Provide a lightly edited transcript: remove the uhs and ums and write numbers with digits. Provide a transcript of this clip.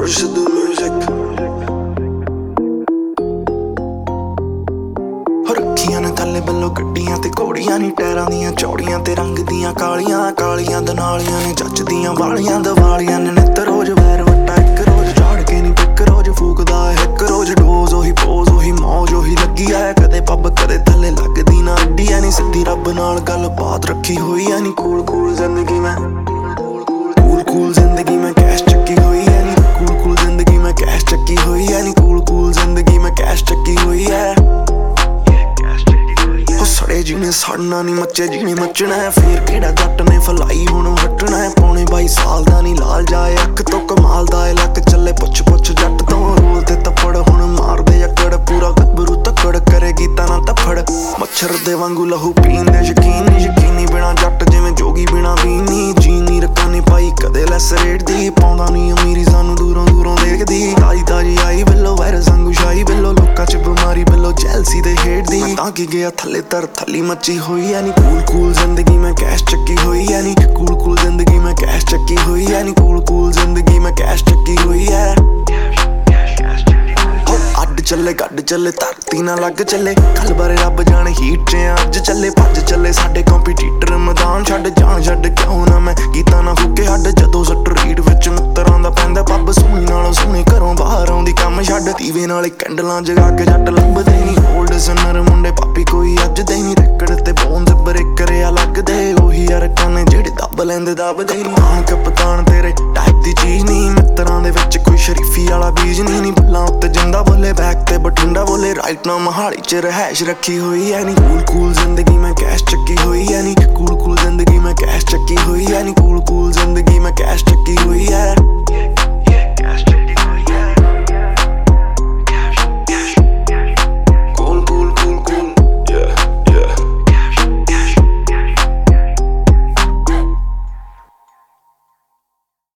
Murshid music ਰੱਖੀਆਂ ਨੇ ਥੱਲੇ ਬੱਲੋ ਗੱਡੀਆਂ ਤੇ ਘੋੜੀਆਂ ਨੀ ਟਾਇਰਾਂ ਦੀਆਂ ਚੌੜੀਆਂ ਤੇ ਰੰਗ ਦੀਆਂ ਕਾਲੀਆਂ ਕਾਲੀਆਂ ਦਨਾਲੀਆਂ ਨੇ ਜੱਚਦੀਆਂ ਵਾਲੀਆਂ ਦਵਾਲੀਆਂ ਨੇ ਨਿੱਤ ਰੋਜ਼ ਵੈਰ ਵੱਟਾ ਇੱਕ ਰੋਜ਼ ਝਾੜ ਕੇ ਨੀ ਪਿੱਕ ਰੋਜ਼ ਫੂਕਦਾ ਇੱਕ ਰੋਜ਼ ਡੋਜ਼ ਉਹੀ ਪੋਜ਼ ਉਹੀ ਮੌਜ ਉਹੀ ਲੱਗੀ ਆ ਕਦੇ ਪੱਬ ਕਦੇ ਥੱਲੇ ਲੱਗਦੀ ਨਾ ਅੱਡੀ ਐ ਨੀ ਸਿੱਧੀ ਰੱਬ ਨਾਲ ਗੱਲ ਬਾਤ ਰੱਖੀ ਹੋਈ ਐ ਨੀ ਕੂਲ ਕੂਲ ਜ਼ਿੰਦਗੀ ਮੈਂ ਕੂਲ ਕੂਲ ਜ਼ਿੰਦਗੀ ਮੈਂ ਕੈਸ਼ ਚੱਕੀ ਹੋਈ ਐ ਨੀ ਕੂਲ ਕੂਲ ਜ਼ਿੰਦਗੀ ਮੈਂ ਕੈਸ਼ ਚੱਕੀ ਹੋਈ ਐ ਨੀ ਕੂਲ ਕੂਲ ਜ਼ਿੰਦਗੀ ਮੈਂ ਕੈਸ਼ ਚੱਕੀ ਹੋਈ ਐ ਸੜੇ ਜੀਣੇ ਸੜਨਾ ਨੀ ਮੱਚੇ ਜੀਣੇ ਮੱਚਣਾ ਹੈ ਫੇਰ ਕਿਹੜਾ ਜੱਟ ਨੇ ਫਲਾਈ ਹੁਣ ਹਟਣਾ ਹੈ ਪੌਣੇ 22 ਸਾਲ ਦਾ ਨੀ ਲਾਲ ਜਾਏ ਅੱਖ ਤੋਂ ਕਮਾਲ ਦਾ ਲੱਕ ਚੱਲੇ ਪੁੱਛ ਪੁੱਛ ਜੱਟ ਤੋਂ ਰੋਲ ਤੇ ਤੱਪੜ ਹੁਣ ਮਾਰਦੇ ਅਕੜ ਪੂਰਾ ਗੱਭਰੂ ਤੱਕੜ ਕਰੇਗੀ ਤਾਂ ਨਾ ਤੱਫੜ ਮੱਛਰ ਦੇ ਵਾਂਗੂ ਲਹੂ ਪੀਂਦੇ ਯਕੀਨੀ ਬਿਨਾ ਜੱਟ ਜਿਵੇਂ ਜੋਗੀ ਬਿਨਾ ਵੀਨੀ ਜੀਨੀ ਰੱਖਾਂ ਨੀ ਪਾਈ ਕਦੇ ਲੈਸ ਰੇਟ ਦੀ ਪਾਉਂਦਾ ਨੀ ਅਮੀਰੀ ਸਾਨੂੰ ਦੂਰੋਂ ਦੂਰੋਂ ਦੇਖਦੀ ਤਾਜੀ ਤਾਜੀ ਆਈ ਬਿੱਲੋ ਵਾਇਰਸ ਵਾਂਗੂ ਸ਼ਾਹੀ ਬਿੱਲੋ ਲੋਕਾਂ ਚ ਬਿਮਾਰੀ ਬਿੱਲੋ ਜੈਲਸੀ ਦੇ ਹੇਟ ਦੀ ਤਾਂ ਕੀ ਗਿਆ ਥੱਲੇ ਥੱਲੀ ਮੱਚੀ ਹੋਈ ਐ ਨੀ ਕੂਲ ਕੂਲ ਜ਼ਿੰਦਗੀ ਮੈਂ ਕੈਸ਼ ਚੱਕੀ ਹੋਈ ਐ ਨੀ ਕੂਲ ਕੂਲ ਜ਼ਿੰਦਗੀ ਮੈਂ ਕੈਸ਼ ਚੱਕੀ ਹੋਈ ਐ ਨੀ ਕੂਲ ਕੂਲ ਜ਼ਿੰਦਗੀ ਮੈਂ ਕੈਸ਼ ਚੱਕੀ ਹੋਈ ਐ ਅੱਡ ਚੱਲੇ ਗੱਡ ਚੱਲੇ ਧਰਤੀ ਨਾ ਲੱਗ ਚੱਲੇ ਕੱਲ ਬਾਰੇ ਰੱਬ ਜਾਣੇ ਹੀਟ ਚ ਅੱਜ ਚੱਲੇ ਭੱਜ ਚੱਲੇ ਸਾਡੇ ਕੰਪੀਟੀਟਰ ਮੈਦਾਨ ਛੱਡ ਜਾਣ ਛੱਡ ਕਿਉਂ ਨਾ ਮੈਂ ਗੀਤਾਂ ਨਾ ਫੁੱਕੇ ਹੱਡ ਜਦੋਂ ਸੱਟ ਰੀਡ ਵਿੱਚ ਮਿੱਤਰਾਂ ਦਾ ਪੈਂਦਾ ਪੱਬ ਸੋਹਣੀ ਨਾਲੋਂ ਸੋਹਣੀ ਘਰੋਂ ਬਾਹਰ ਆਉਂਦੀ ਕੰਮ ਛੱਡ ਦੀਵੇ ਨਾਲੇ ਕੈਂਡਲਾਂ ਜਗਾ ਕੇ ਜੱਟ ਲੱਭਦੇ ਨੀ ਓਲਡ ਸਨਰ ਮੁੰਡੇ ਪਾਪੀ ਕੋਈ ਅੱਜ ਦੇ ਨੀ ਰੈਕੜ ਤੇ ਬੋਨਸ ਬ੍ਰੇਕ ਕਰਿਆ ਲੱਗਦੇ ਉਹੀ ਅਰਕਾਂ ਨੇ ਜਿਹੜੇ ਦੱਬ ਲੈਂਦੇ ਦੱਬਦੇ ਨੀ ਹਾਂ ਕਪਤਾਨ ਤੇਰੇ ਟਾਈਪ ਦੀ ਚੀਜ਼ ਨੀ ਮਿੱਤਰਾਂ ਦੇ ਵਿੱਚ ਕੋਈ ਸ਼ਰੀਫੀ ਵਾਲਾ ਬੀਜ ਨੀ ਬੱਲਾਂ ਉੱਤੇ ਜਿੰਦਾ ਬੋਲੇ ਬੈਕ ਤੇ ਬਠਿੰਡਾ ਬੋਲੇ ਰਾਈਟ ਨਾ ਮਹਾਲੀ ਚ ਰਹਿਸ਼ ਰੱਖੀ ਹੋਈ ਐ ਨੀ ਕੂਲ ਕੂਲ ਜ਼ਿੰਦਗੀ ਮੈਂ ਕੈਸ਼ ਚੱਕੀ ਹੋਈ ਐ ਨੀ ਕੂਲ ਕੂਲ ਜ਼ਿੰਦਗੀ ਮੈਂ ਕੈਸ਼ ਚੱਕੀ ਹੋਈ ਐ ਨੀ